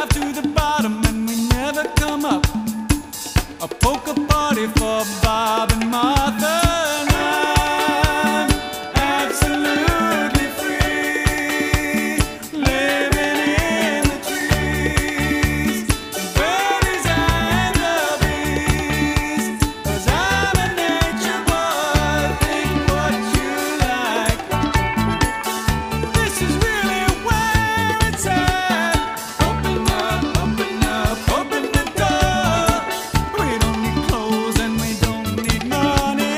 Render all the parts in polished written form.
dive to the bottom and we never come up. A poker party for Bob and Martha. And I'm absolutely free, living in the trees, birdies and the bees. 'Cause I'm a nature boy, think what you like. This is really where it's at. Open up, open up, open the door. We don't need clothes and we don't need money.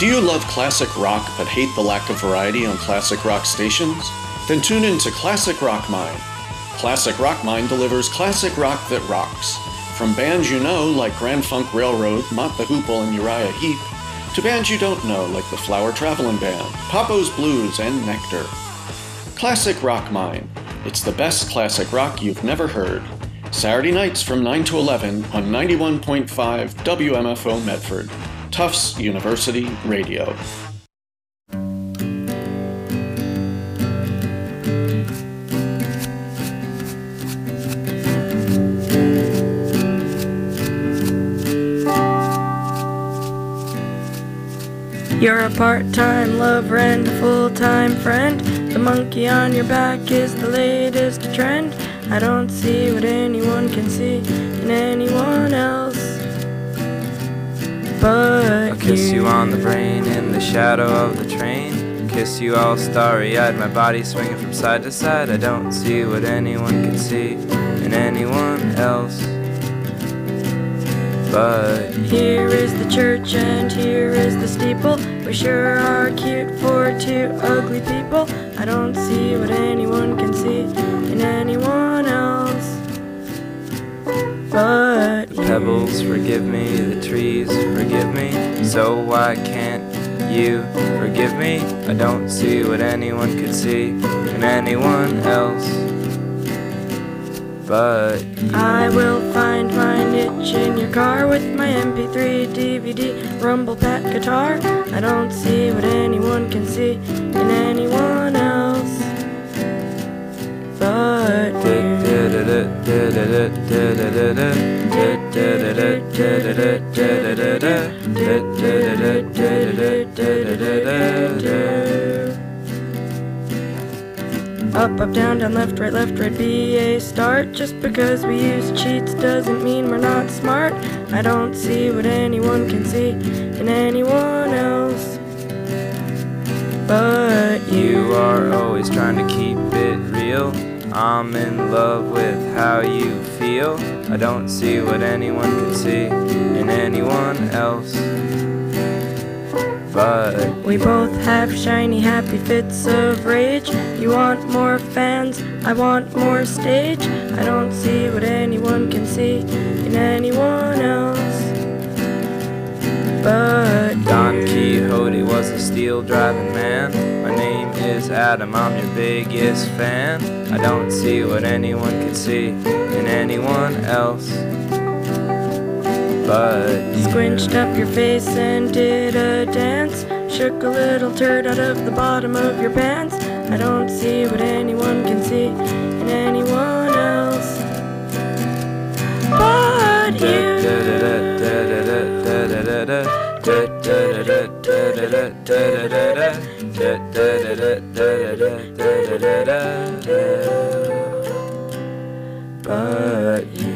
Do you love classic rock but hate the lack of variety on classic rock stations? Then tune in to Classic Rock Mine. Classic Rock Mine delivers classic rock that rocks. From bands you know like Grand Funk Railroad, Mott the Hoople, and Uriah Heep, to bands you don't know like the Flower Travelin' Band, Papo's Blues, and Nectar. Classic Rock Mine. It's the best classic rock you've never heard. Saturday nights from 9 to 11 on 91.5 WMFO Medford, Tufts University Radio. You're a part-time lover and a full-time friend. The monkey on your back is the latest trend. I don't see what anyone can see in anyone else but I'll kiss you on the brain in the shadow of the train. Kiss you all starry-eyed, my body swinging from side to side. I don't see what anyone can see in anyone else but here is the church and here is the steeple. We sure are cute for two ugly people. I don't see what anyone can see in anyone else but the pebbles forgive me, the trees forgive me. So why can't you forgive me? I don't see what anyone could see in anyone else but I will find my niche in your car with my MP3, DVD, Rumble Pack guitar. I don't see what anyone can see in anyone else but Up, up, down, down, left, right, be a start. Just because we use cheats doesn't mean we're not smart. I don't see what anyone can see in anyone else but you are always trying to keep it real. I'm in love with how you feel. I don't see what anyone can see in anyone else but we both have shiny, happy fits of rage. You want more fans, I want more stage. I don't see what anyone can see in anyone else but Don Quixote was a steel-driving man. My name is Adam, I'm your biggest fan. I don't see what anyone can see in anyone else but squinched up your face and did a dance. Shook a little turd out of the bottom of your pants. I don't see what anyone can see in anyone else but you. But you.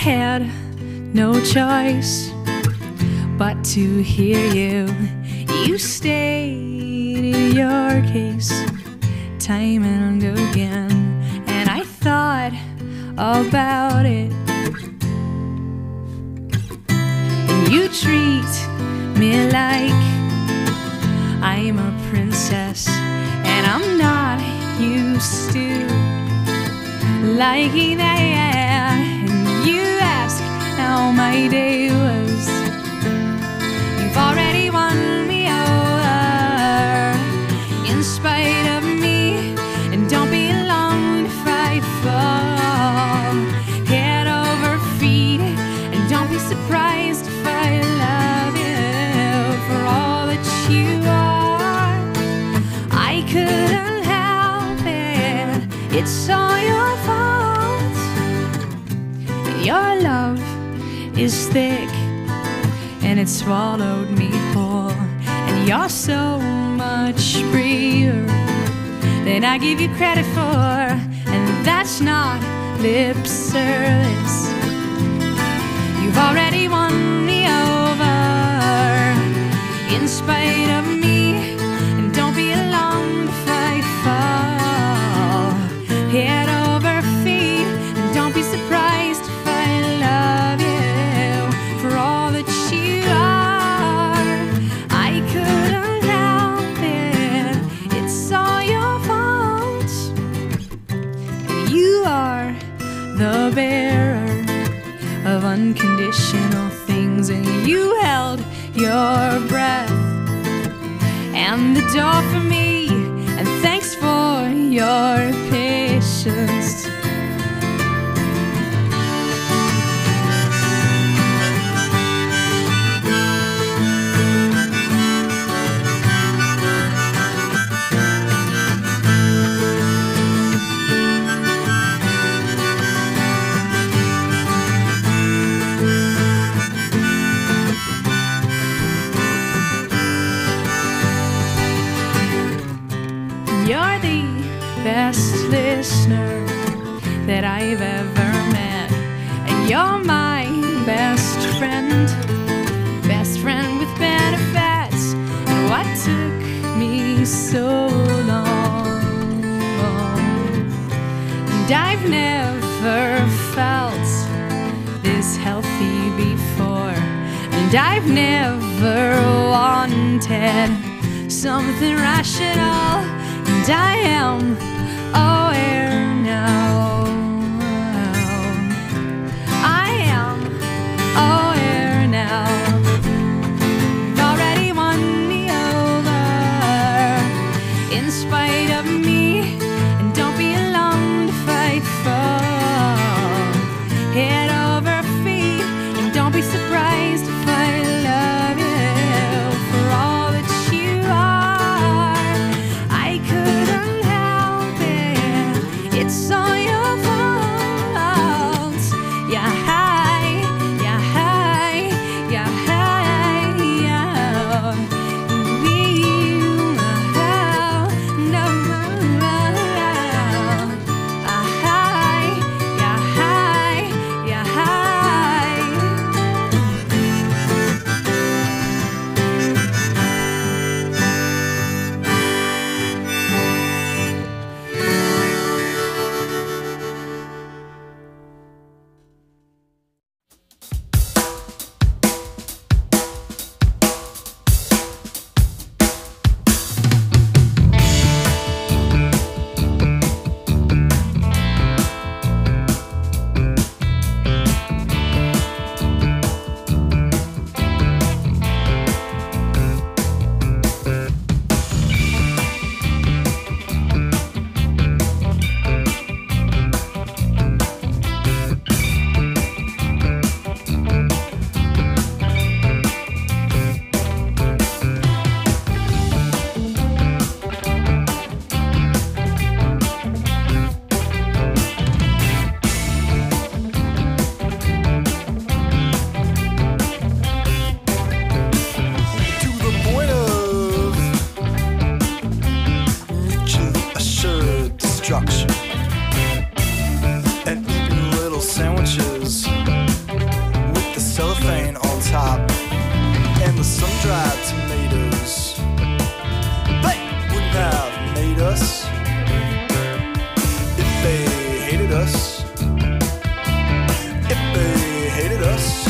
had no choice but to hear you. You stated your case time and again, and I thought about it. And you treat me like I'm a princess, and I'm not used to liking that. And you ask how my day was. You've already won me over in spite of me, and don't be long if I fall head over feet, and don't be surprised if I love you for all that you are. I couldn't help it, it's all your fault. Your love is thick and it swallowed me whole, and you're so much braver than I give you credit for, and that's not lip service. You've already won me over in spite of me, and don't be alarmed if I fall head over feet, and don't be surprised if I love you for all that you are. I couldn't help it, it's all your fault. You are the bearer of unconditional things, and you held your breath and the door for me, and thanks for your patience. You're the best listener that I've ever met, and you're my best friend with benefits. And what took me so long? And I've never felt this healthy before, and I've never wanted something rational, and I am aware now. I am aware now. You've already won me over in spite of me, and don't be alarmed if I fall head over feet, and don't be surprised if I love you for all that you are. I couldn't help it, it's all your fault. Yeah, hi, yeah, hi, yeah, hi, yeah. No, hi, yeah, hi, yeah, hi. destruction and eating little sandwiches us, if they hated us, if they hated us.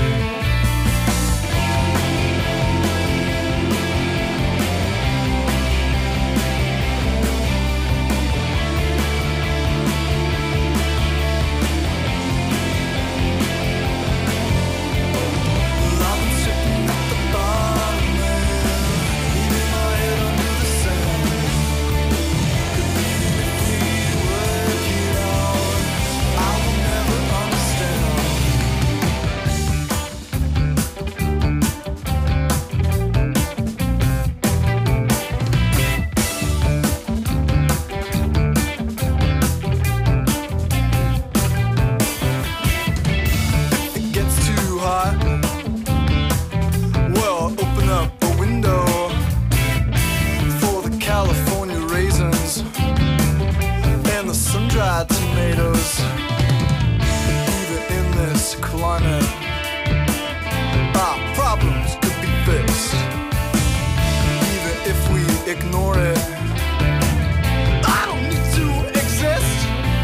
Tomatoes, even in this climate, our problems could be fixed. Even if we ignore it, I don't need to exist.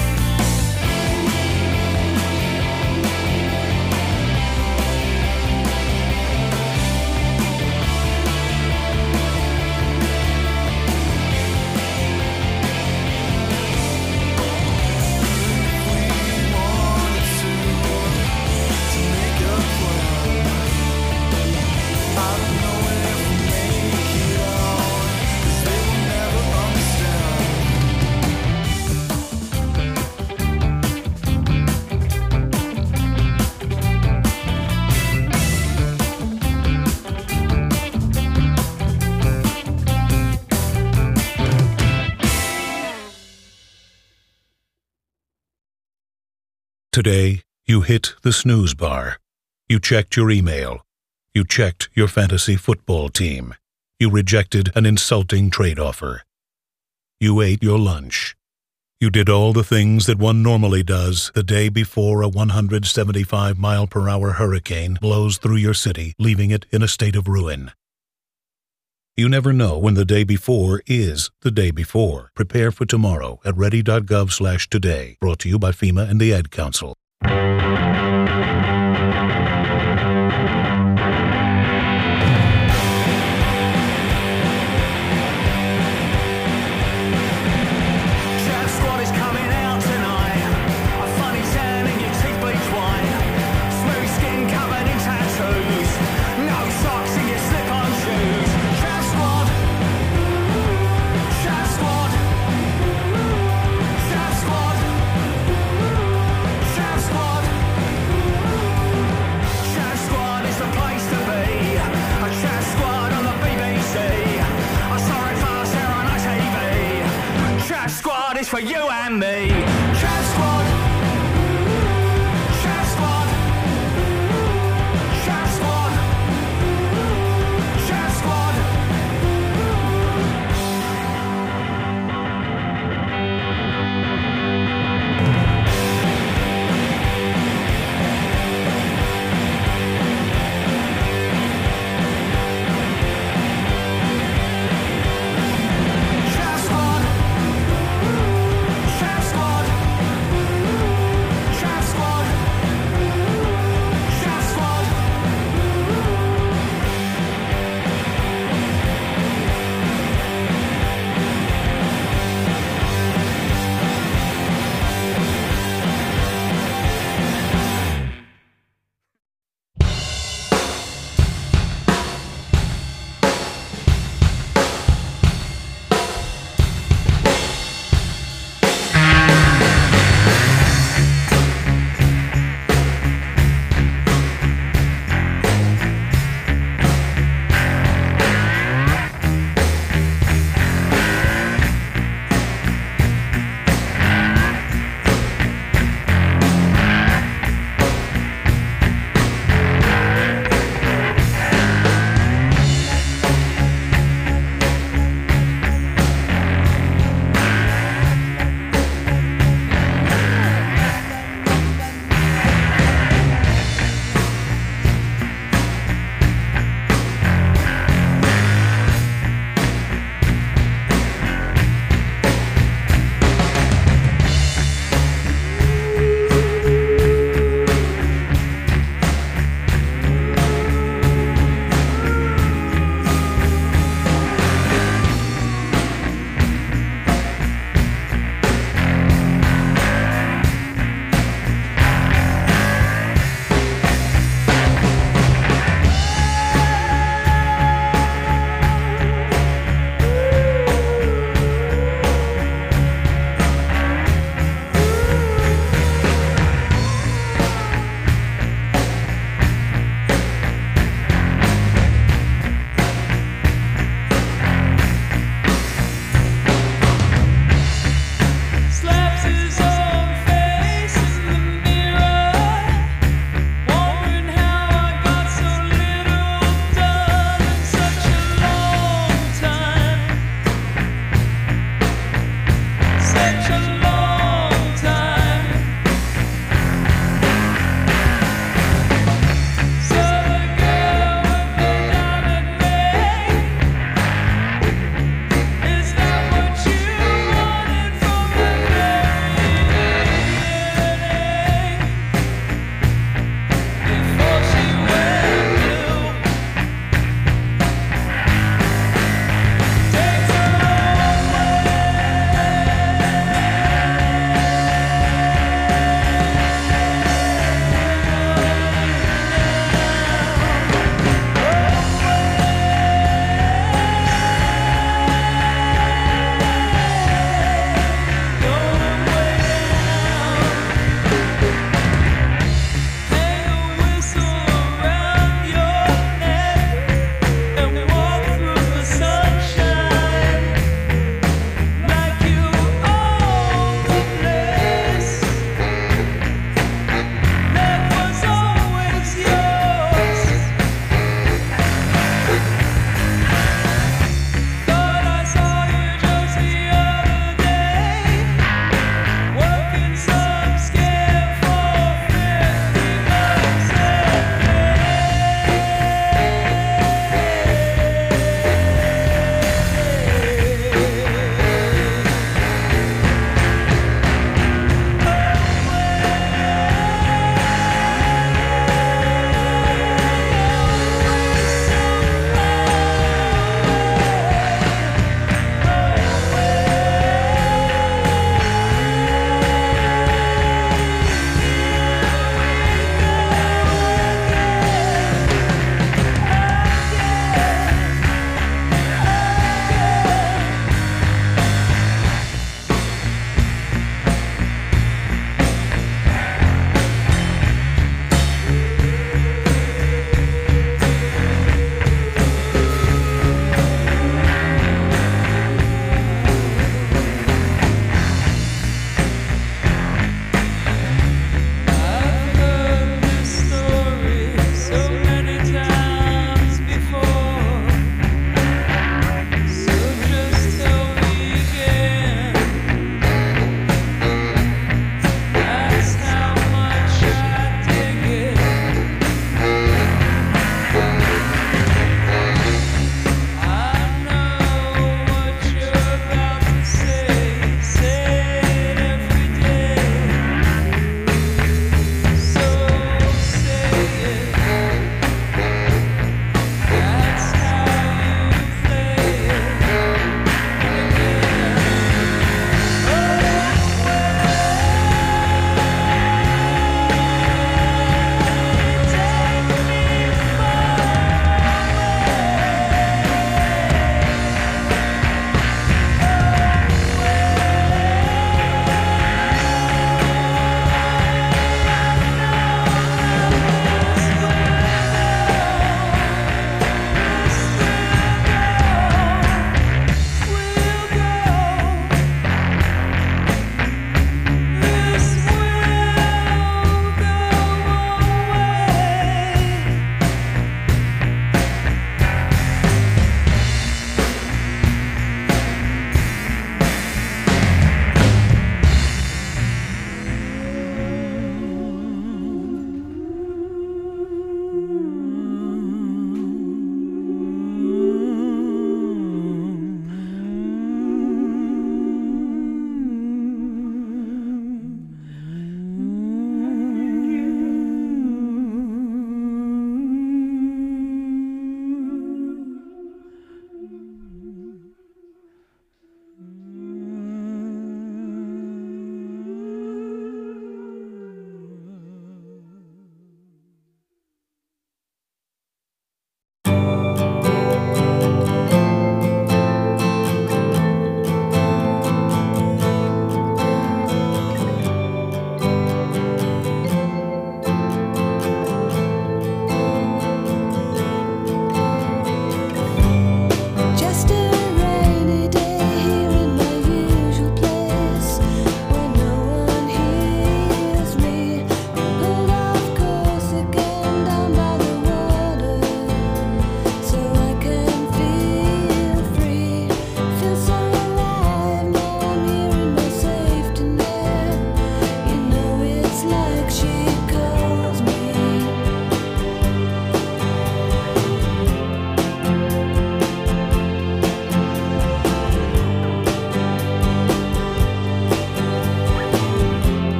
Today, you hit the snooze bar. You checked your email. You checked your fantasy football team. You rejected an insulting trade offer. You ate your lunch. You did all the things that one normally does the day before a 175-mile-per-hour hurricane blows through your city, leaving it in a state of ruin. You never know when the day before is the day before. Prepare for tomorrow at ready.gov/today. Brought to you by FEMA and the Ad Council. Trap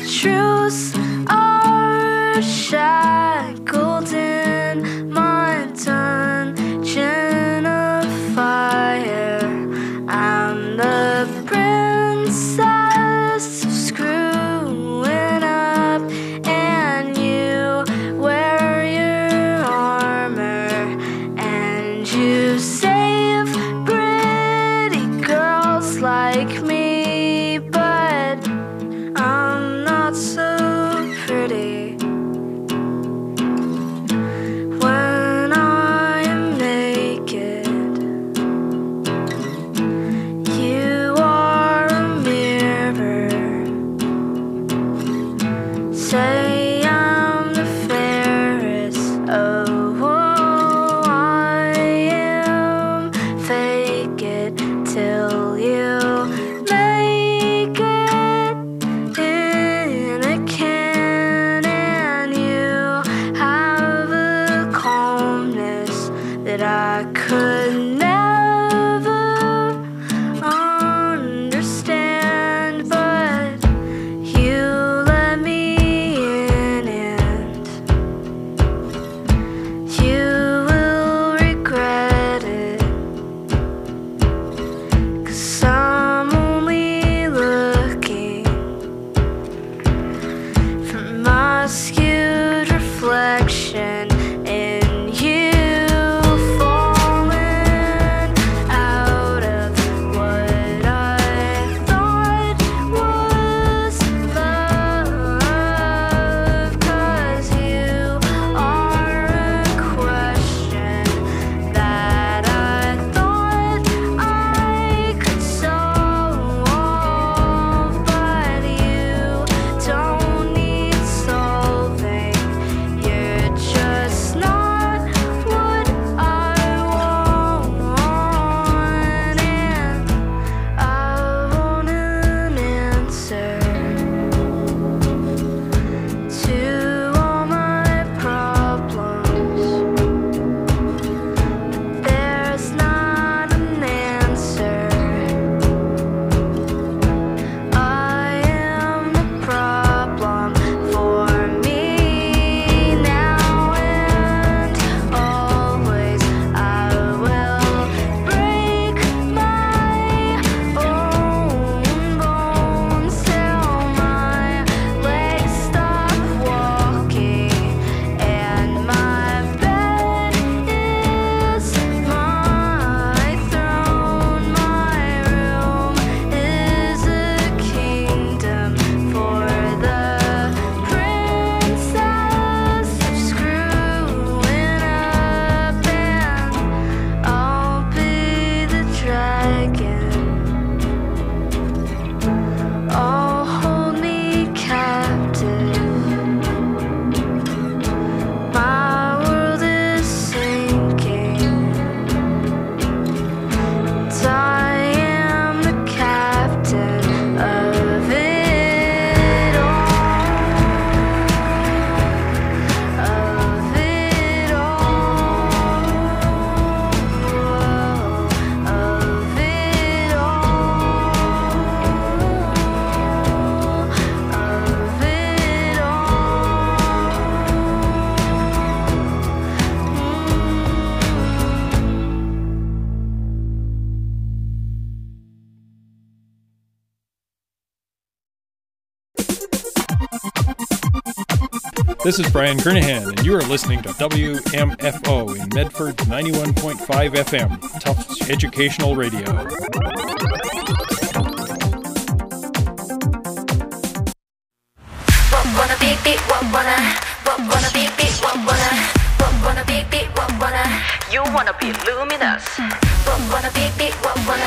truths are shackled in my dungeon of fire. I'm the princess screwing up, and you wear your armor, and you save pretty girls like me, but I'm not so pretty. When I am naked, you are a mirror. Say I'm the fairest. Oh, I am. Fake it till you make it in a can, and you have a calmness that I could never understand, but you let me in, and you will regret it, 'cause I'm only looking for my skewed reflection in you, falling out of what I thought was love, 'cause you are a question that I thought I could solve, but you don't need solving. You're just not what I want, and I want an answer to all my problems. There's not an answer. I am the problem for me now and always. I will break my own bones till my legs stop walking, and my bed is my throne. My room is a kingdom for the princess screwing up, and I'll be the dragon. Oh, hold me captive. My world is sinking, and I am the captain of it all, of it all, of it This is Brian Kernahan, and you are listening to WMFO in Medford 91.5 FM, Tufts Educational Radio. Wanna be, you wanna be luminous. Wanna be, wanna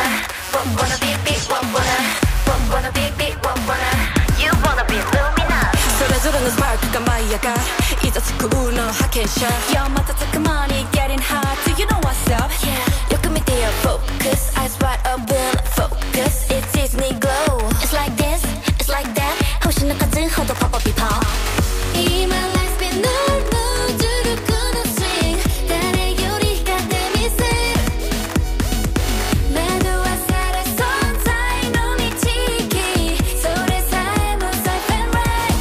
you wanna be luminous. それぞれのスパークが舞い上がる。いざつくの派遣者。Yo, 瞬く間に getting hot. Do you know what's up? Yeah. よく見てよ focus. Eyes wide open, focus. It's Disney glow. It's like this, it's like that. 星の数ほどポポピポ。今 life's been no no 重力の swing. 誰より光ってみせる。惑わされ存在の導き。それさえも safe and right.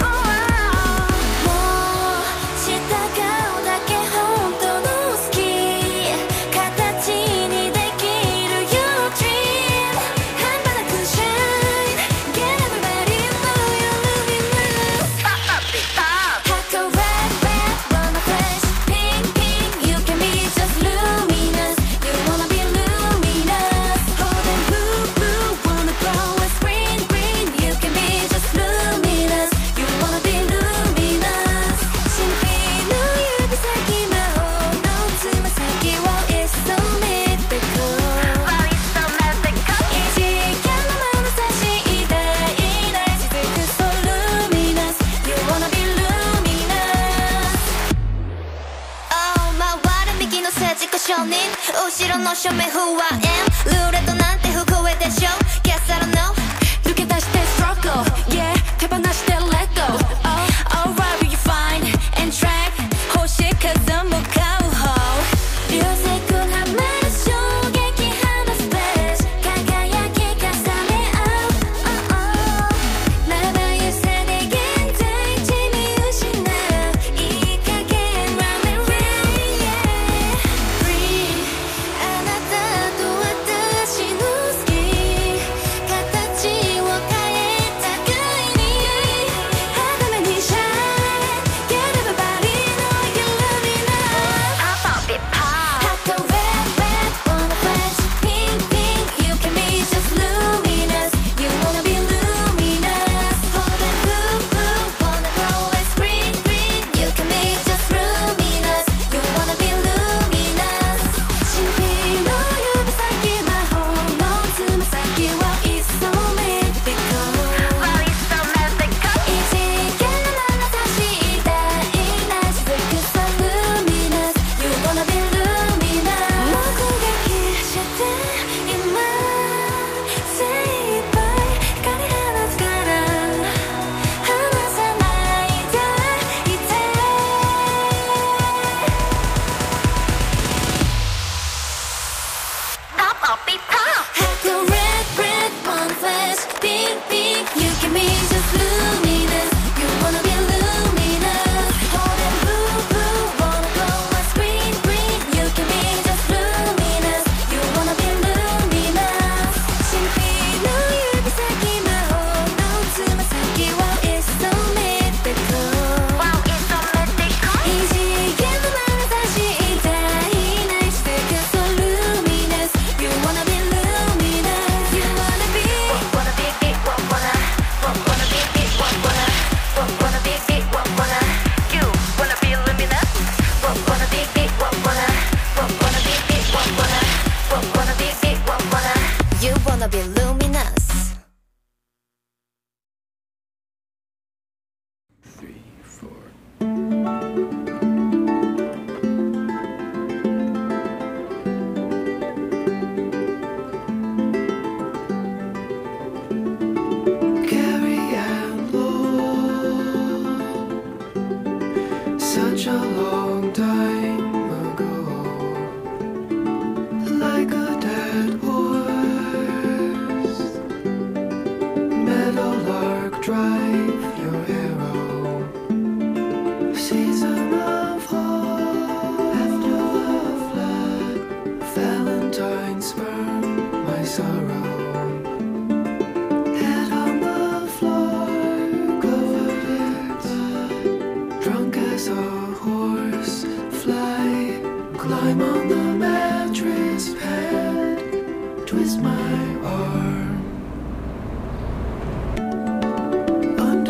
don't know, show me who I am.ルーレットなんて不公平でしょ Guess I don't know 抜け出して struggle Yeah 手放して let go Oh, alright, will you find and track 欲しい数も買う方 Music could have made a 衝撃放つ best 輝き重ね合う まばゆさで現在地見失ういい加減 Run and rain Yeah Free あなたと私の好き形を変えたくいに肌目に shine Get everybody know you love me now Pop it pop Hot to red red wanna flash Pink pink you can be just luminous You wanna be luminous Hold it blue blue wanna grow like green green You can be just luminous You wanna be luminous 神秘の指先魔法のつま先は It's so mythical Wow it's so mythical 異次元の眼差し大なしずくさ luminous You wanna be luminous 目撃して今精一杯光放つから離さないでいてPop up it pop Hot to red red wanna flash Pink pink you can be just luminous You wanna be luminous Hold it blue blue wanna glow like green green You can be just luminous You wanna be luminous 神秘の指先魔法のつま先は It's so mythical Wow it's so mythical 異次元の眼差し大なしずくさ luminous You wanna be luminous You wanna be Wanna be big wanna be big wanna be big wanna You wanna be luminous Wanna be big wanna be big wanna be big wanna You wanna be luminous Carrie Ann Lowell, such a long time ago, like a dead horse, meadowlark drive your arrow, season of hope, after the flood, Valentine's burn my sorrow. Head on the floor, covered in blood, drunk as a horse, fly, climb on the mattress pad, twist my arm.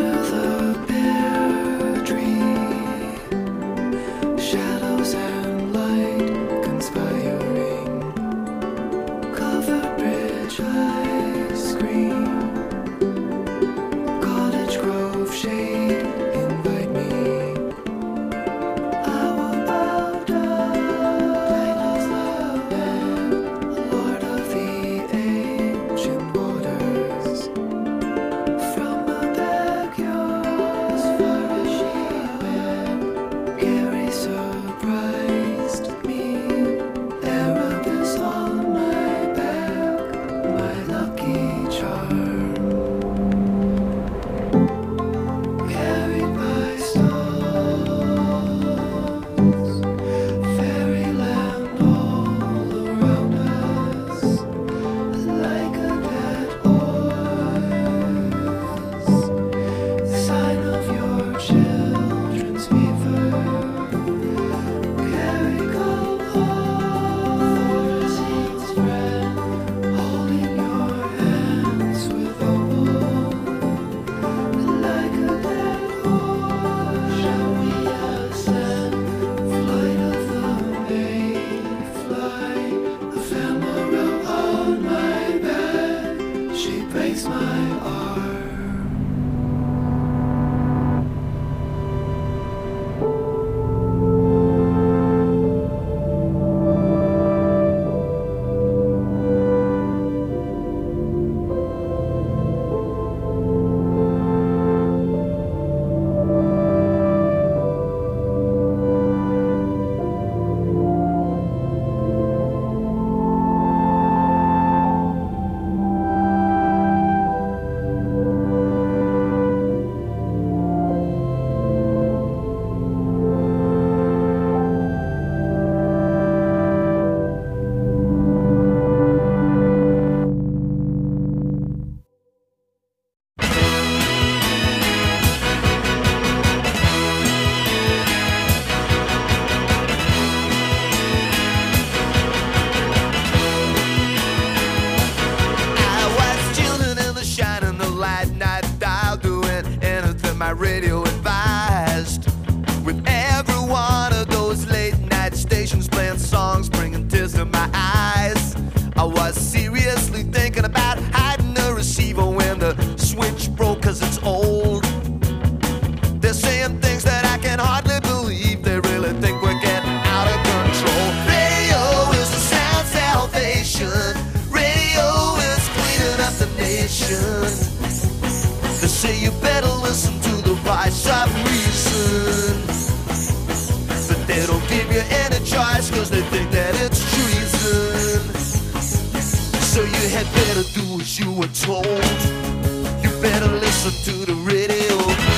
radio advised. With every one of those late night stations playing songs, bringing tears to my eyes, I was seriously thinking about hiding the receiver when the switch broke, cause it's old. They're saying things that I can hardly believe. They really think we're getting out of control. Radio is the sound salvation. Radio is cleaning up the nation. They say you better listen to the voice of reason, but they don't give you any choice, cause they think that it's treason. So you had better do as you were told. You better listen to the radio.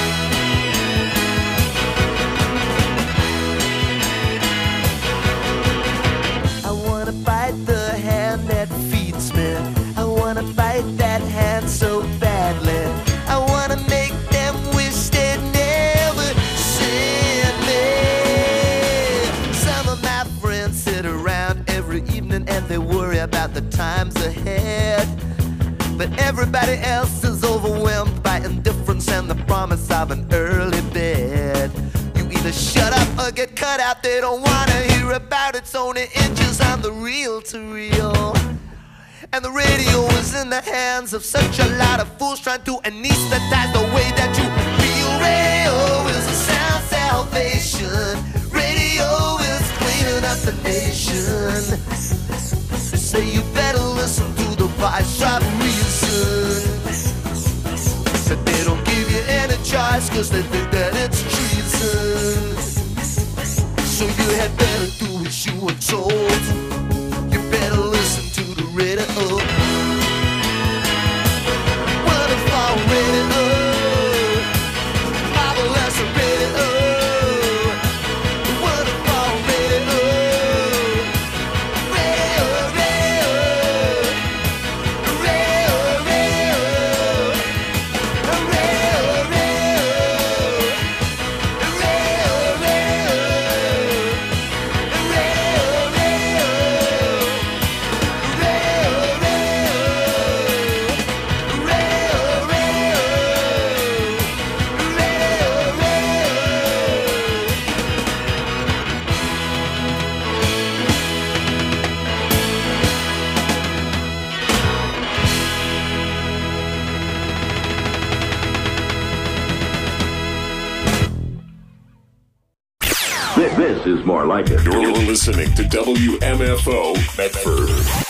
I wanna bite the hand that feeds me. I wanna bite that hand so badly. I wanna make them wish they'd never seen me. Some of my friends sit around every evening and they worry about the times ahead, but everybody else is overwhelmed by indifference and the promise of an early bed. You either shut up or get cut out. They don't wanna hear about it's only inches on the reel to reel. And the radio is in the hands of such a lot of fools trying to anesthetize the way that you feel. Radio is a sound salvation. Radio is cleaning up the nation. They say you better listen to the voice of reason, but they don't give you any choice, cause they think that it's treason. So you had better do as you were told. You better listen to the radio. Wonderful radio, marvelous radio, wonderful radio, radio, radio, radio, radio, This is more like it. You're listening to WMFO Medford.